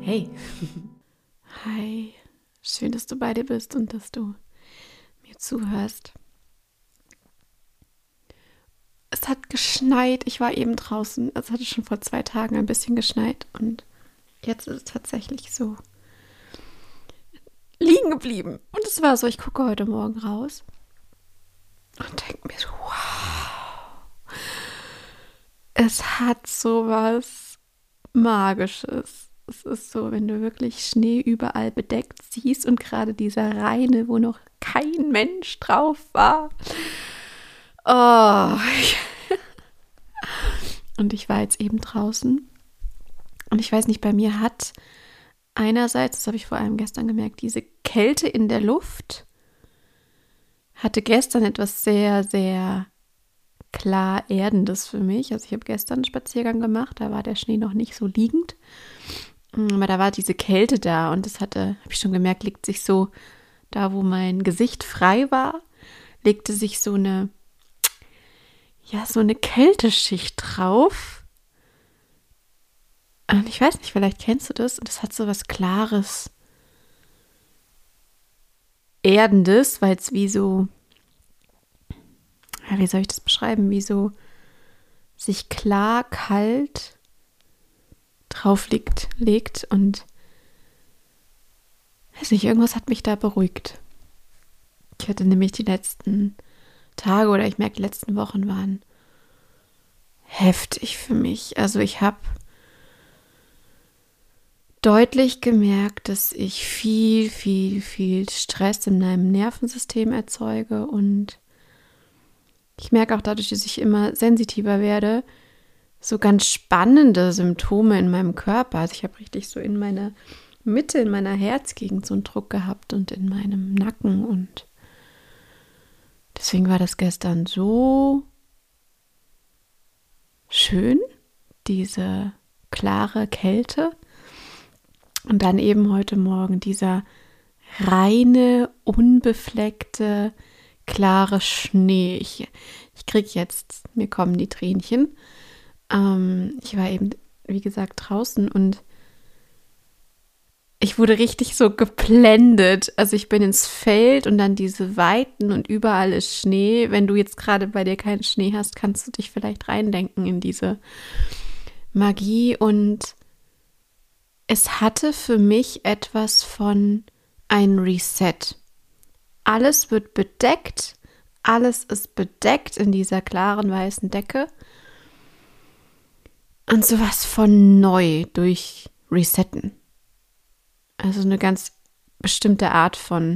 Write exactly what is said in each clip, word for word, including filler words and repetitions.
Hey. Hi. Schön, dass du bei dir bist und dass du mir zuhörst. Es hat geschneit. Ich war eben draußen. Es hatte schon vor zwei Tagen ein bisschen geschneit und jetzt ist es tatsächlich so liegen geblieben. Und es war so, ich gucke heute Morgen raus und denke mir so, wow. Es hat sowas Magisches. Es ist so, wenn du wirklich Schnee überall bedeckt siehst und gerade dieser reine, wo noch kein Mensch drauf war. Oh. Und ich war jetzt eben draußen. Und ich weiß nicht, bei mir hat einerseits, das habe ich vor allem gestern gemerkt, diese Kälte in der Luft hatte gestern etwas sehr, sehr klar Erdendes für mich. Also ich habe gestern einen Spaziergang gemacht, da war der Schnee noch nicht so liegend. Aber da war diese Kälte da und das hatte, habe ich schon gemerkt, legt sich so, da wo mein Gesicht frei war, legte sich so eine, ja, so eine Kälteschicht drauf. Und ich weiß nicht, vielleicht kennst du das. Und das hat so was Klares, Erdendes, weil es wie so, ja, wie soll ich das beschreiben, wie so sich klar, kalt drauf liegt, legt und weiß nicht, irgendwas hat mich da beruhigt. Ich hatte nämlich die letzten Tage oder ich merke, die letzten Wochen waren heftig für mich. Also ich habe deutlich gemerkt, dass ich viel, viel, viel Stress in meinem Nervensystem erzeuge und ich merke auch dadurch, dass ich immer sensitiver werde, so ganz spannende Symptome in meinem Körper. Also ich habe richtig so in meiner Mitte, in meiner Herzgegend so einen Druck gehabt und in meinem Nacken. Und deswegen war das gestern so schön, diese klare Kälte. Und dann eben heute Morgen dieser reine, unbefleckte, klare Schnee. Ich, ich kriege jetzt, mir kommen die Tränchen. Ich war eben, wie gesagt, draußen und ich wurde richtig so geblendet. Also ich bin ins Feld und dann diese Weiten und überall ist Schnee. Wenn du jetzt gerade bei dir keinen Schnee hast, kannst du dich vielleicht reindenken in diese Magie. Und es hatte für mich etwas von ein Reset. Alles wird bedeckt, alles ist bedeckt in dieser klaren weißen Decke. Und sowas von neu durch Resetten. Also eine ganz bestimmte Art von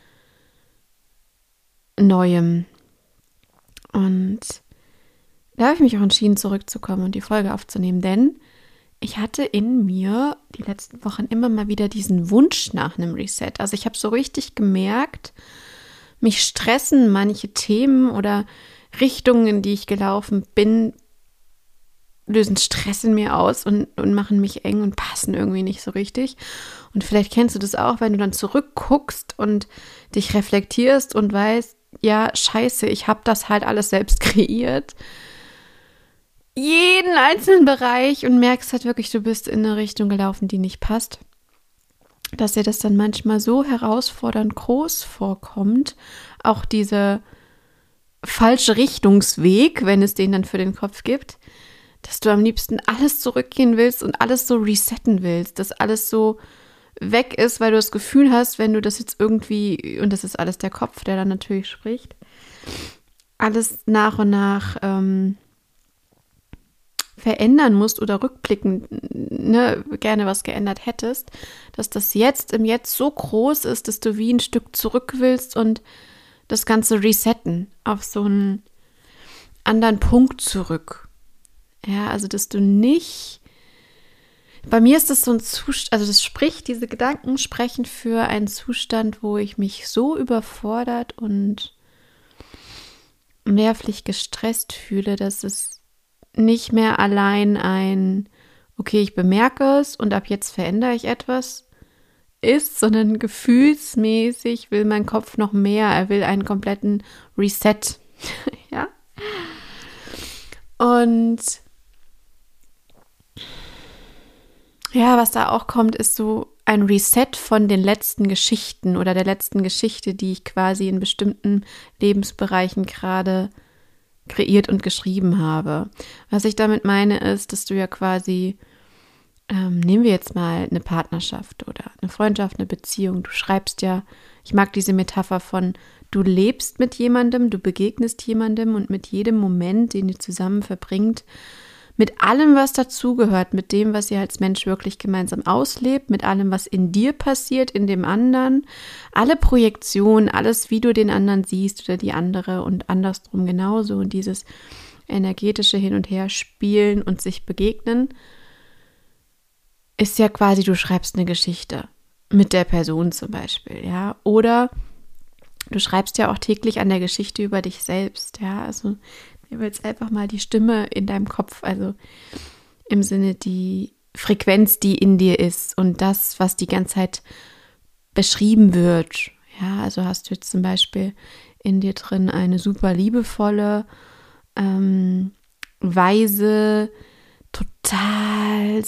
Neuem. Und da habe ich mich auch entschieden, zurückzukommen und die Folge aufzunehmen, denn ich hatte in mir die letzten Wochen immer mal wieder diesen Wunsch nach einem Reset. Also ich habe so richtig gemerkt, mich stressen manche Themen oder Richtungen, in die ich gelaufen bin, lösen Stress in mir aus und, und machen mich eng und passen irgendwie nicht so richtig. Und vielleicht kennst du das auch, wenn du dann zurückguckst und dich reflektierst und weißt, ja, scheiße, ich habe das halt alles selbst kreiert. Jeden einzelnen Bereich und merkst halt wirklich, du bist in eine Richtung gelaufen, die nicht passt. Dass dir das dann manchmal so herausfordernd groß vorkommt, auch dieser falsche Richtungsweg, wenn es den dann für den Kopf gibt, dass du am liebsten alles zurückgehen willst und alles so resetten willst, dass alles so weg ist, weil du das Gefühl hast, wenn du das jetzt irgendwie, und das ist alles der Kopf, der dann natürlich spricht, alles nach und nach ähm, verändern musst oder rückblickend ne, gerne was geändert hättest, dass das jetzt im Jetzt so groß ist, dass du wie ein Stück zurück willst und das Ganze resetten auf so einen anderen Punkt zurück. Ja, also dass du nicht, bei mir ist das so ein Zustand, also das spricht, diese Gedanken sprechen für einen Zustand, wo ich mich so überfordert und nervlich gestresst fühle, dass es nicht mehr allein ein, okay, ich bemerke es und ab jetzt verändere ich etwas ist, sondern gefühlsmäßig will mein Kopf noch mehr, er will einen kompletten Reset, ja. Und Ja, was da auch kommt, ist so ein Reset von den letzten Geschichten oder der letzten Geschichte, die ich quasi in bestimmten Lebensbereichen gerade kreiert und geschrieben habe. Was ich damit meine, ist, dass du ja quasi, ähm, nehmen wir jetzt mal eine Partnerschaft oder eine Freundschaft, eine Beziehung. Du schreibst ja, ich mag diese Metapher von, du lebst mit jemandem, du begegnest jemandem und mit jedem Moment, den ihr zusammen verbringt, mit allem, was dazugehört, mit dem, was ihr als Mensch wirklich gemeinsam auslebt, mit allem, was in dir passiert, in dem anderen, alle Projektionen, alles, wie du den anderen siehst oder die andere und andersrum genauso und dieses energetische Hin- und Herspielen und sich begegnen, ist ja quasi, du schreibst eine Geschichte mit der Person zum Beispiel, ja, oder du schreibst ja auch täglich an der Geschichte über dich selbst, ja, also du willst einfach mal die Stimme in deinem Kopf, also im Sinne die Frequenz, die in dir ist und das, was die ganze Zeit beschrieben wird. Ja, also hast du jetzt zum Beispiel in dir drin eine super liebevolle, ähm, weise, total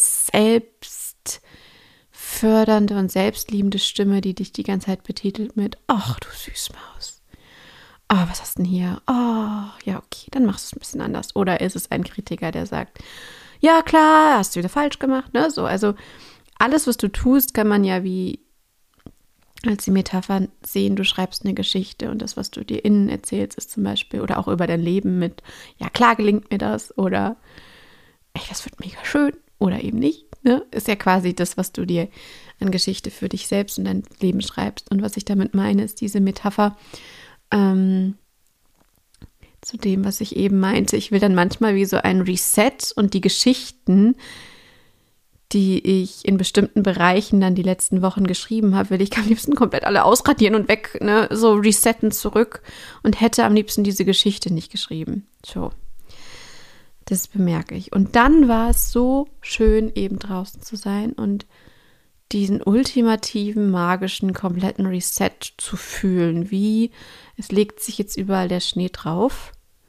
selbstfördernde und selbstliebende Stimme, die dich die ganze Zeit betitelt mit, ach du Süßmaus. Oh, was hast du denn hier? Oh, ja, okay, dann machst du es ein bisschen anders. Oder ist es ein Kritiker, der sagt, ja klar, hast du wieder falsch gemacht, ne? So, also alles, was du tust, kann man ja wie als die Metapher sehen, du schreibst eine Geschichte und das, was du dir innen erzählst, ist zum Beispiel, oder auch über dein Leben mit, ja klar gelingt mir das, oder ey, das wird mega schön, oder eben nicht, ne? Ist ja quasi das, was du dir an Geschichte für dich selbst und dein Leben schreibst. Und was ich damit meine, ist diese Metapher, Ähm, zu dem, was ich eben meinte. Ich will dann manchmal wie so ein Reset und die Geschichten, die ich in bestimmten Bereichen dann die letzten Wochen geschrieben habe, will ich am liebsten komplett alle ausradieren und weg, ne, so resetten zurück und hätte am liebsten diese Geschichte nicht geschrieben. So, das bemerke ich. Und dann war es so schön, eben draußen zu sein und diesen ultimativen, magischen, kompletten Reset zu fühlen, wie es legt sich jetzt überall der Schnee drauf.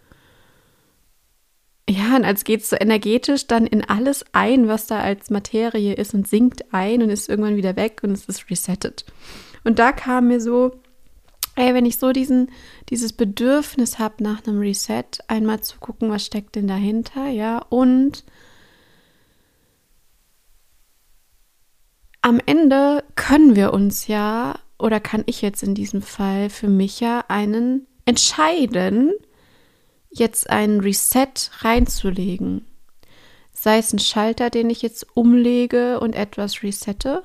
Ja, und als geht es so energetisch dann in alles ein, was da als Materie ist und sinkt ein und ist irgendwann wieder weg und es ist resettet. Und da kam mir so, ey, wenn ich so diesen, dieses Bedürfnis habe nach einem Reset, einmal zu gucken, was steckt denn dahinter, ja, und am Ende können wir uns ja, oder kann ich jetzt in diesem Fall für mich ja einen entscheiden, jetzt einen Reset reinzulegen. Sei es ein Schalter, den ich jetzt umlege und etwas resette.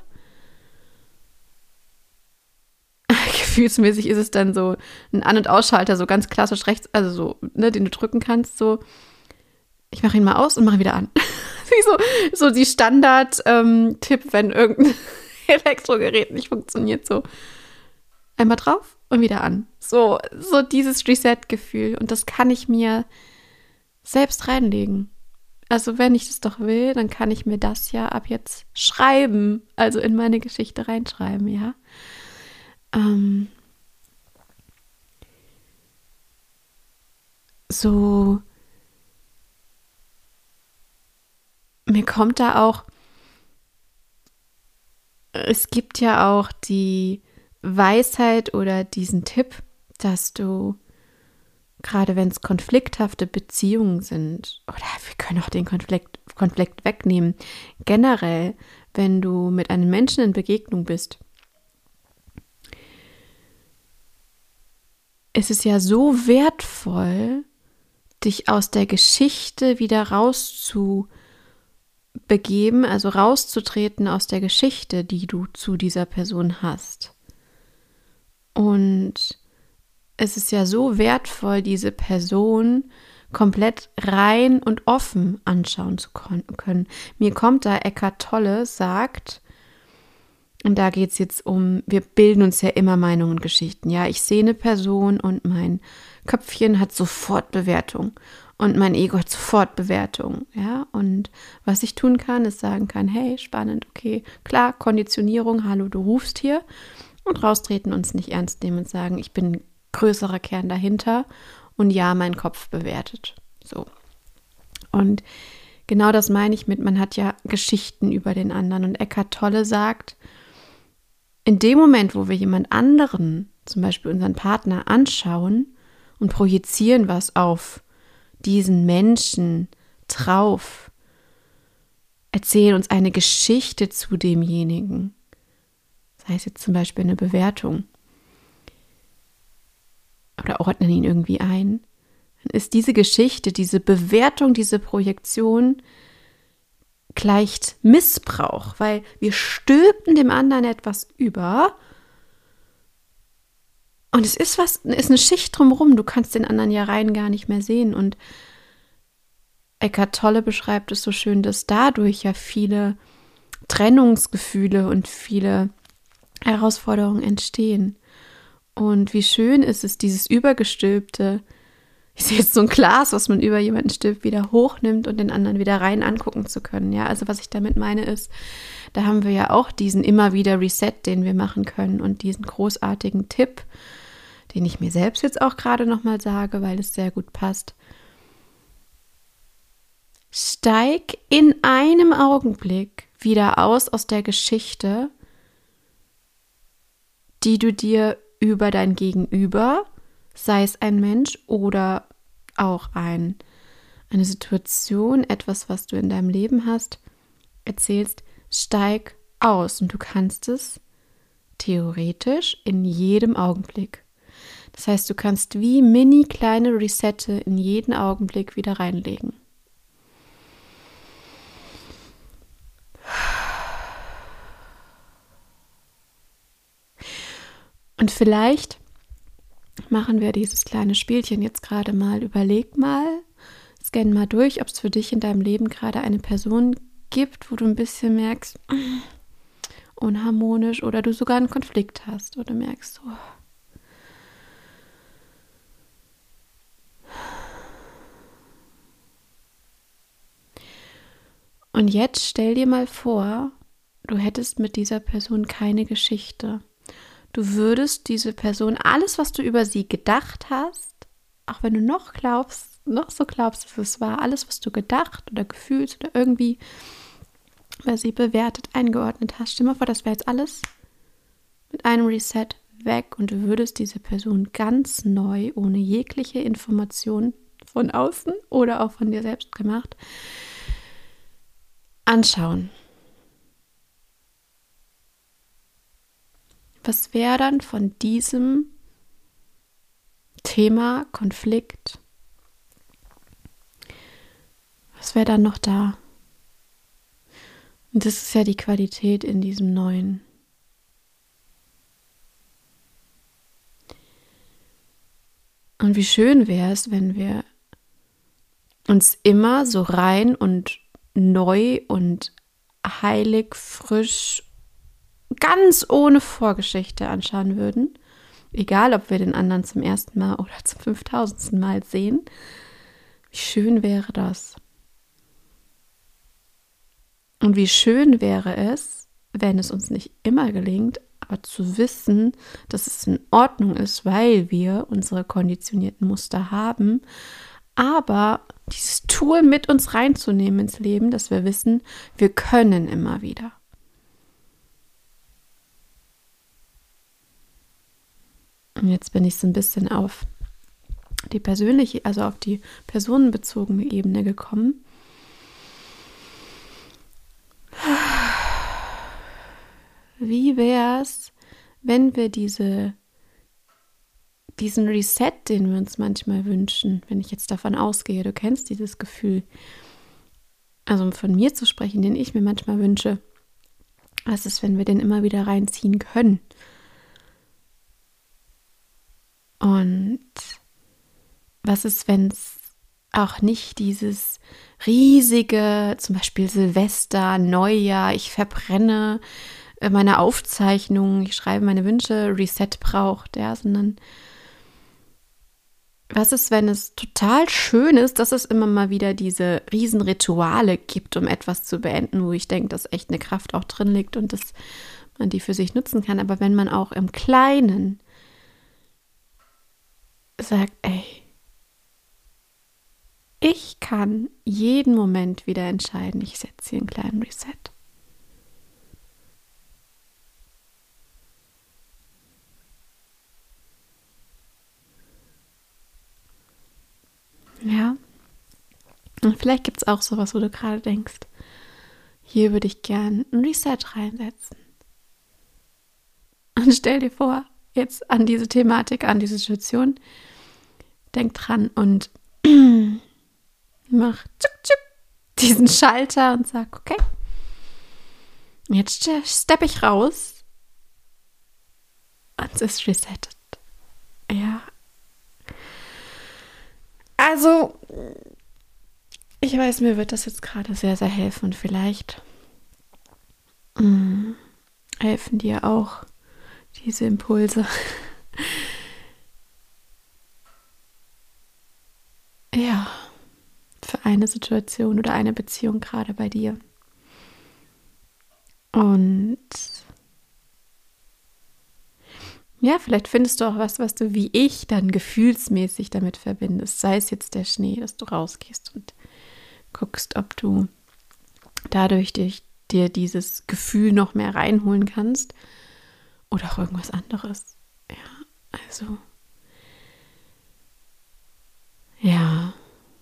Gefühlsmäßig ist es dann so ein An- und Ausschalter, so ganz klassisch rechts, also so, ne, den du drücken kannst, so, ich mache ihn mal aus und mache ihn wieder an. so, so die Standard-Tipp, ähm, wenn irgendein Elektrogerät nicht funktioniert, so einmal drauf und wieder an. So, so dieses Reset-Gefühl. Und das kann ich mir selbst reinlegen. Also wenn ich das doch will, dann kann ich mir das ja ab jetzt schreiben, also in meine Geschichte reinschreiben, ja. Ähm, so mir kommt da auch, es gibt ja auch die Weisheit oder diesen Tipp, dass du, gerade wenn es konflikthafte Beziehungen sind, oder wir können auch den Konflikt, Konflikt wegnehmen, generell, wenn du mit einem Menschen in Begegnung bist, ist es ja so wertvoll, dich aus der Geschichte wieder rauszubegeben, also rauszutreten aus der Geschichte, die du zu dieser Person hast. Und es ist ja so wertvoll, diese Person komplett rein und offen anschauen zu können. Mir kommt da Eckhart Tolle, sagt, und da geht es jetzt um, wir bilden uns ja immer Meinungen und Geschichten. Ja, ich sehe eine Person und mein Köpfchen hat sofort Bewertung und mein Ego hat sofort Bewertung. Ja, und was ich tun kann, ist sagen kann, hey, spannend, okay, klar, Konditionierung, hallo, du rufst hier, und raustreten, uns nicht ernst nehmen und sagen, ich bin ein größerer Kern dahinter und ja, mein Kopf bewertet. So. Und genau das meine ich mit, man hat ja Geschichten über den anderen. Und Eckhart Tolle sagt, in dem Moment, wo wir jemand anderen, zum Beispiel unseren Partner, anschauen und projizieren was auf diesen Menschen drauf, erzählen uns eine Geschichte zu demjenigen, sei es jetzt zum Beispiel eine Bewertung oder ordnen ihn irgendwie ein, dann ist diese Geschichte, diese Bewertung, diese Projektion gleicht Missbrauch, weil wir stülpen dem anderen etwas über und es ist was, ist eine Schicht drumherum, du kannst den anderen ja rein gar nicht mehr sehen. Und Eckhart Tolle beschreibt es so schön, dass dadurch ja viele Trennungsgefühle und viele Herausforderungen entstehen. Und wie schön ist es, dieses übergestülpte, ich sehe jetzt so ein Glas, was man über jemanden stülpt, wieder hochnimmt und den anderen wieder rein angucken zu können. Ja, also was ich damit meine ist, da haben wir ja auch diesen immer wieder Reset, den wir machen können und diesen großartigen Tipp, den ich mir selbst jetzt auch gerade nochmal sage, weil es sehr gut passt. Steig in einem Augenblick wieder aus aus der Geschichte, die du dir über dein Gegenüber, sei es ein Mensch oder auch ein, eine Situation, etwas, was du in deinem Leben hast, erzählst, steig aus und du kannst es theoretisch in jedem Augenblick. Das heißt, du kannst wie mini kleine Resette in jeden Augenblick wieder reinlegen. Und vielleicht machen wir dieses kleine Spielchen jetzt gerade mal. Überleg mal, scan mal durch, ob es für dich in deinem Leben gerade eine Person gibt, wo du ein bisschen merkst, unharmonisch oder du sogar einen Konflikt hast oder merkst so. Und jetzt stell dir mal vor, du hättest mit dieser Person keine Geschichte. Du würdest diese Person, alles, was du über sie gedacht hast, auch wenn du noch glaubst, noch so glaubst, dass es war, alles, was du gedacht oder gefühlt oder irgendwie über sie bewertet, eingeordnet hast, stell dir mal vor, das wäre jetzt alles mit einem Reset weg und du würdest diese Person ganz neu, ohne jegliche Information von außen oder auch von dir selbst gemacht, anschauen. Was wäre dann von diesem Thema, Konflikt, was wäre dann noch da? Und das ist ja die Qualität in diesem Neuen. Und wie schön wäre es, wenn wir uns immer so rein und neu und heilig, frisch, ganz ohne Vorgeschichte anschauen würden. Egal, ob wir den anderen zum ersten Mal oder zum fünftausendsten Mal sehen. Wie schön wäre das? Und wie schön wäre es, wenn es uns nicht immer gelingt, aber zu wissen, dass es in Ordnung ist, weil wir unsere konditionierten Muster haben, aber dieses Tool mit uns reinzunehmen ins Leben, dass wir wissen, wir können immer wieder. Und jetzt bin ich so ein bisschen auf die persönliche, also auf die personenbezogene Ebene gekommen. Wie wäre es, wenn wir diese, diesen Reset, den wir uns manchmal wünschen, wenn ich jetzt davon ausgehe, du kennst dieses Gefühl, also um von mir zu sprechen, den ich mir manchmal wünsche, was ist, wenn wir den immer wieder reinziehen können? Und was ist, wenn es auch nicht dieses riesige, zum Beispiel Silvester, Neujahr, ich verbrenne meine Aufzeichnungen, ich schreibe meine Wünsche, Reset braucht, ja, sondern was ist, wenn es total schön ist, dass es immer mal wieder diese Riesenrituale gibt, um etwas zu beenden, wo ich denke, dass echt eine Kraft auch drin liegt und dass man die für sich nutzen kann, aber wenn man auch im Kleinen sagt, ey, Ich kann jeden Moment wieder entscheiden, ich setze hier einen kleinen Reset. Ja. Und vielleicht gibt es auch sowas, wo du gerade denkst, hier würde ich gern ein Reset reinsetzen. Und stell dir vor, jetzt an diese Thematik, an diese Situation, denk dran und mach tschuk, tschuk, diesen Schalter und sag, okay, jetzt steppe ich raus und es ist resettet. Ja. Also, ich weiß, mir wird das jetzt gerade sehr, sehr helfen und vielleicht mh, helfen dir auch diese Impulse. Ja, für eine Situation oder eine Beziehung gerade bei dir. Und ja, vielleicht findest du auch was, was du wie ich dann gefühlsmäßig damit verbindest. Sei es jetzt der Schnee, dass du rausgehst und guckst, ob du dadurch dich, dir dieses Gefühl noch mehr reinholen kannst oder auch irgendwas anderes. Ja, also ja.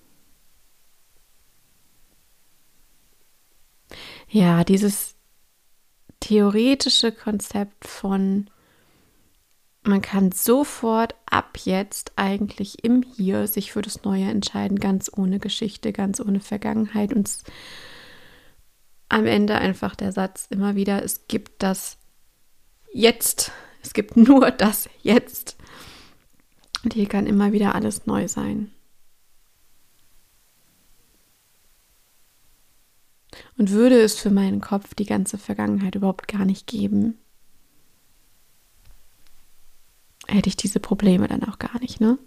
Ja, dieses theoretische Konzept von man kann sofort ab jetzt eigentlich im Hier sich für das Neue entscheiden, ganz ohne Geschichte, ganz ohne Vergangenheit und am Ende einfach der Satz immer wieder, es gibt das Jetzt, es gibt nur das Jetzt und hier kann immer wieder alles neu sein. Und würde es für meinen Kopf die ganze Vergangenheit überhaupt gar nicht geben, hätte ich diese Probleme dann auch gar nicht, ne?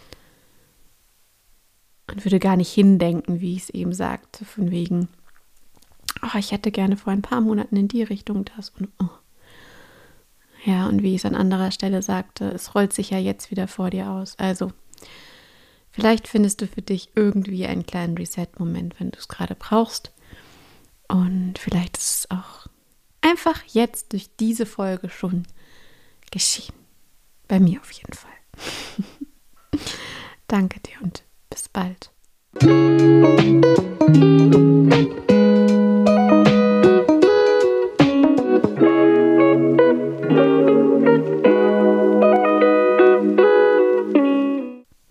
Und würde gar nicht hindenken, wie ich es eben sagte, von wegen, oh, ich hätte gerne vor ein paar Monaten in die Richtung das und oh. Ja, und wie ich es an anderer Stelle sagte, es rollt sich ja jetzt wieder vor dir aus. Also, vielleicht findest du für dich irgendwie einen kleinen Reset-Moment, wenn du es gerade brauchst. Und vielleicht ist es auch einfach jetzt durch diese Folge schon geschehen. Bei mir auf jeden Fall. Danke dir und bis bald.